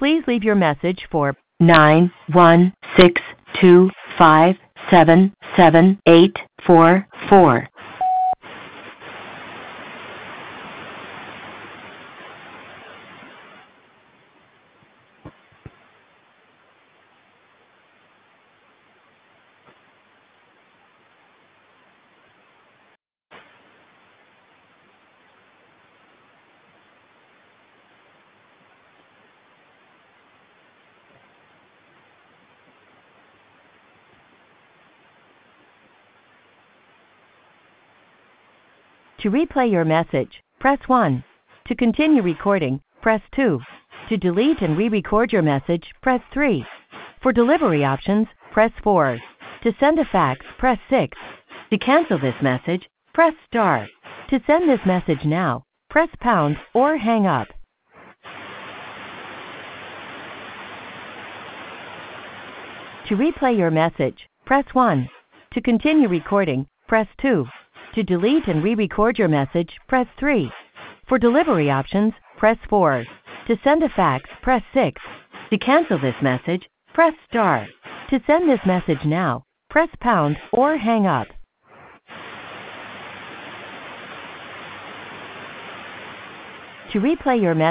Please leave your message for 91625777844. To replay your message, press 1. To continue recording, press 2. To delete and re-record your message, press 3. For delivery options, press 4. To send a fax, press 6. To cancel this message, press star. To send this message now, press pound or hang up. To replay your message, press 1. To continue recording, press 2. To delete and re-record your message, press 3. For delivery options, press 4. To send a fax, press 6. To cancel this message, press star. To send this message now, press pound or hang up. To replay your message,